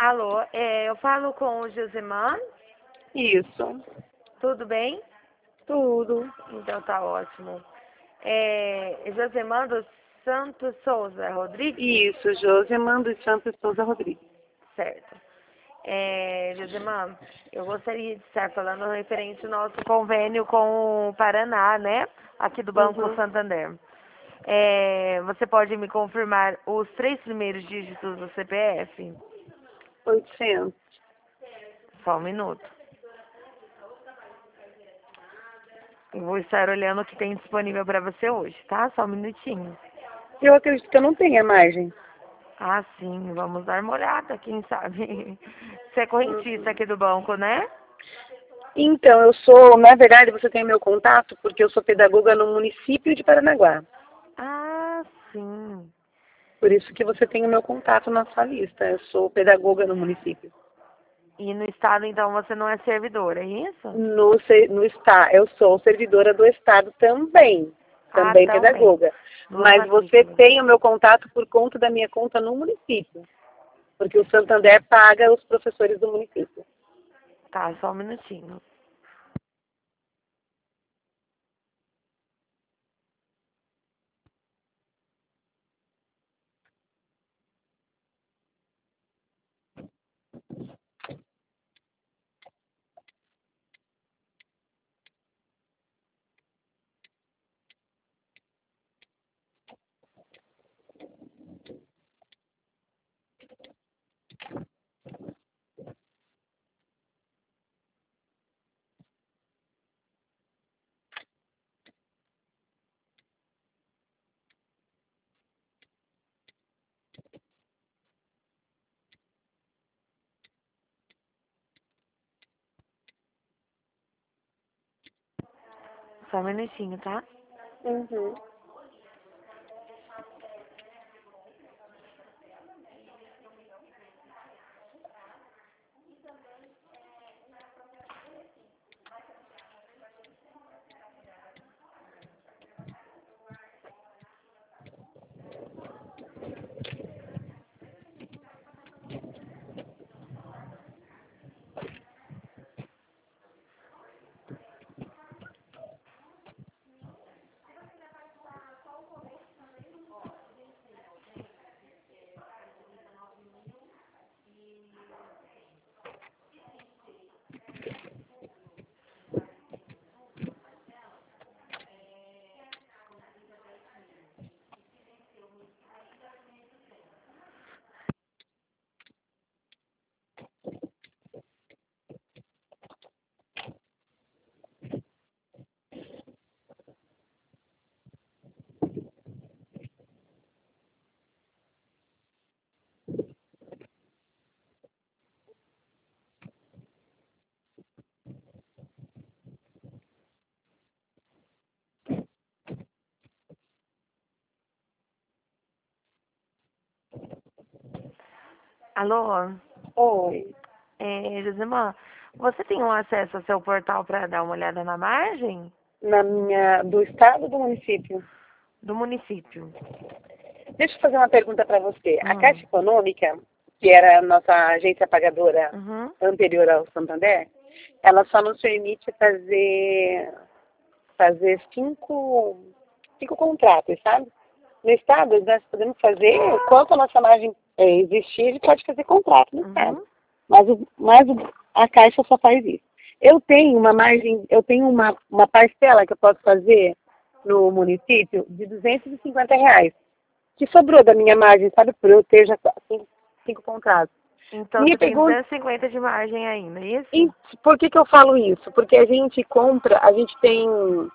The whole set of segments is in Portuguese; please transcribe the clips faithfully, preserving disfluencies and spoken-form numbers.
Alô, é, eu falo com o Josemar, Isso, tudo bem? tudo. Então tá ótimo. É, Josemar dos Santos Souza Rodrigues? Isso, Josemar dos Santos Souza Rodrigues. Certo. É, Josemar, eu gostaria de estar falando referente ao nosso convênio com o Paraná, né? Aqui do Banco Uhum. Santander. É, você pode me confirmar os três primeiros dígitos do C P F? oitocentos. Só um minuto. Eu vou estar olhando o que tem disponível para você hoje, tá? Só um minutinho. Eu acredito que eu não tenha margem. Ah, sim, vamos dar uma olhada, quem sabe. Você é correntista Uhum. aqui do banco, né? Então, eu sou, na verdade, você tem meu contato porque eu sou pedagoga no município de Paranaguá. Ah, sim. Por isso que você tem o meu contato na sua lista. Eu sou pedagoga no município. E no estado, então, você não é servidora, é isso? No, se- no está, eu sou servidora do Estado também, Ah, também também. pedagoga. Duas Mas você matrículas. tem o meu contato por conta da minha conta no município, porque o Santander paga os professores do município. Tá, só um minutinho. Só um minutinho, tá? Uhum. Alô? Oi. É, Josemar, você tem um acesso ao seu portal para dar uma olhada na margem Na minha, do Estado ou do município? do município? Deixa eu fazer uma pergunta para você. A Hum. Caixa Econômica, que era a nossa agência pagadora Uhum. anterior ao Santander, ela só nos permite fazer, fazer cinco, cinco contratos, sabe? No Estado, nós podemos fazer, enquanto a nossa margem é, existir, a gente pode fazer contrato no Estado. Uhum. Mas, o, mas o- a Caixa só faz isso. Eu tenho uma margem, eu tenho uma, uma parcela que eu posso fazer no município de duzentos e cinquenta reais, que sobrou da minha margem, sabe, por eu ter já cinco, cinco contratos. Então Minha você tem pergunta, duzentos e cinquenta de margem ainda, é e isso? por que que eu falo isso? Porque a gente compra, a gente tem,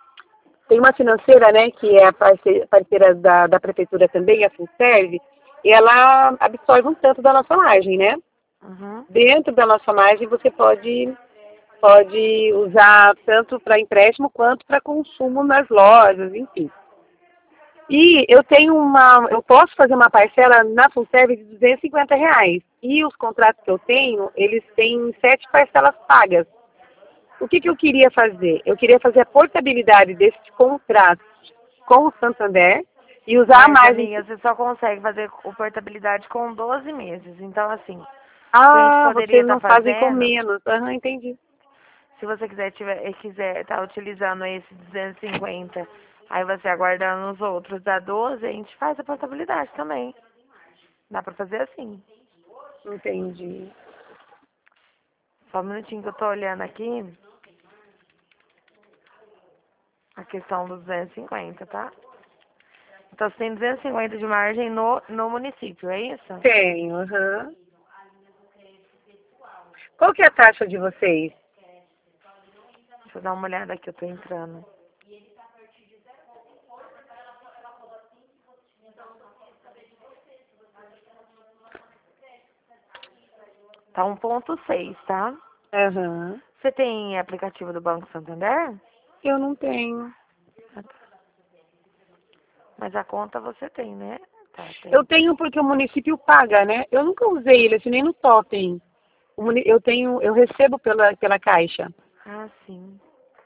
tem uma financeira, né, que é a parce- parceira da, da prefeitura também, a Funserve, e ela absorve um tanto da nossa margem, né? Uhum. Dentro da nossa margem você pode, pode usar tanto para empréstimo quanto para consumo nas lojas, enfim. E eu tenho uma, eu posso fazer uma parcela na Funserve de duzentos e cinquenta reais. E os contratos que eu tenho, eles têm sete parcelas pagas. O que, que eu queria fazer? Eu queria fazer a portabilidade desses contratos com o Santander e usar a Mas, margem. amiga, você só consegue fazer o portabilidade com doze meses. Então, assim, que a gente Ah, poderia vocês estar não fazem com fazendo. menos. Aham, entendi. Se você quiser tiver, quiser estar utilizando esse duzentos e cinquenta, aí você aguardando os outros a doze, a gente faz a portabilidade também. Dá pra fazer assim. Entendi. Só um minutinho que eu tô olhando aqui a questão dos duzentos e cinquenta, tá? Então você tem duzentos e cinquenta de margem no, no município, é isso? Tenho, aham. Qual que é a taxa de vocês? Deixa eu dar uma olhada aqui, eu tô entrando. Tá um ponto seis, tá? Aham. Você tem aplicativo do Banco Santander? Eu não tenho. Mas a conta você tem, né? Tá, Eu tem. tenho porque o município paga, né? Eu nunca usei ele, assim, nem no Totem. O muni- Eu tenho, eu recebo pela, pela caixa. Ah, sim.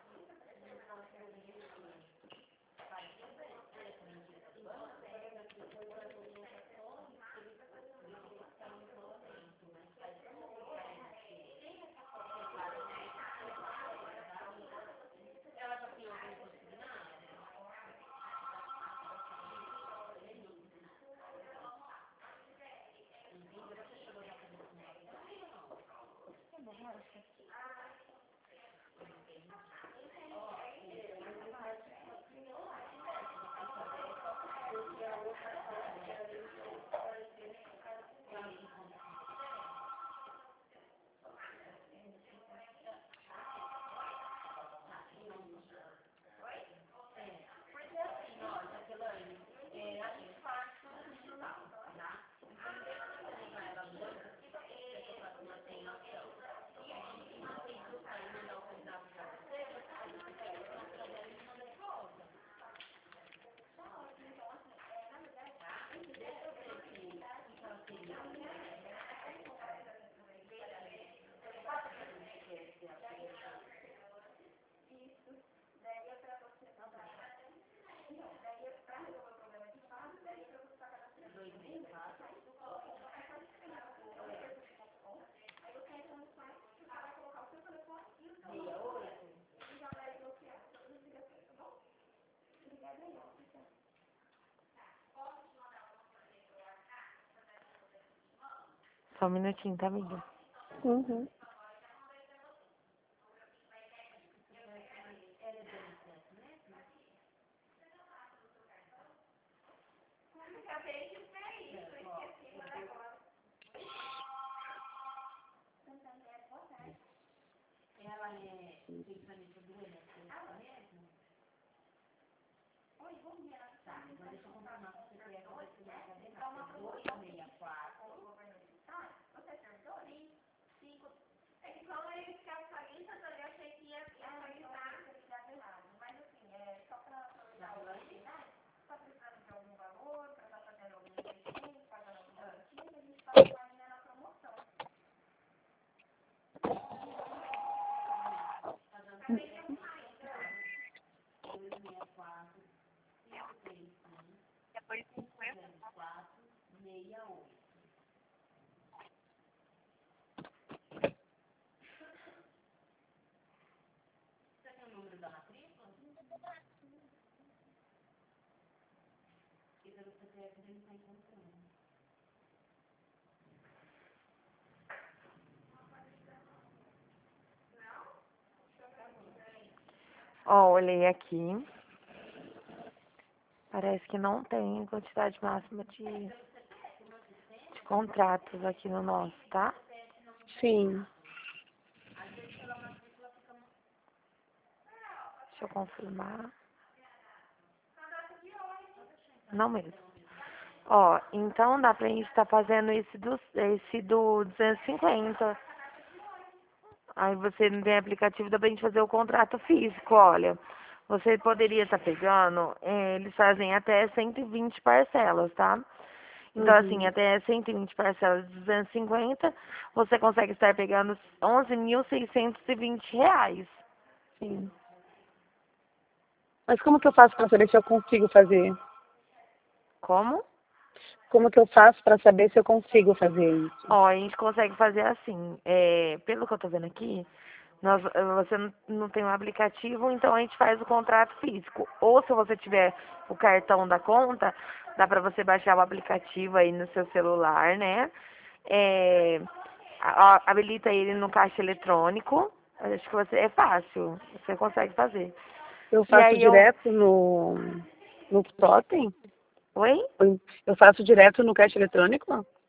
Só um minutinho, tá, amiga? Uhum. Ó, olhei aqui. Parece que não tem quantidade máxima de, de contratos aqui no nosso, tá? Sim. Deixa eu confirmar. Não mesmo. Ó, então dá pra gente estar fazendo esse do, esse do duzentos e cinquenta. Aí você não tem aplicativo, dá pra gente fazer o contrato físico, olha. Você poderia estar pegando, eh, eles fazem até cento e vinte parcelas, tá? Então, assim, Uhum. até cento e vinte parcelas de duzentos e cinquenta, você consegue estar pegando onze mil seiscentos e vinte reais. Sim. Mas como que eu faço para saber se eu consigo fazer? Como? como que eu faço para saber se eu consigo fazer isso? Ó, a gente consegue fazer assim, é, pelo que eu tô vendo aqui, nós, você não, não tem um aplicativo, então a gente faz o contrato físico. Ou se você tiver o cartão da conta, dá pra você baixar o aplicativo aí no seu celular, né? É, a- a- habilita ele no caixa eletrônico. Acho que você é fácil, você consegue fazer. Eu E faço aí eu, direto no, no totem? oi? Eu faço direto no caixa eletrônico?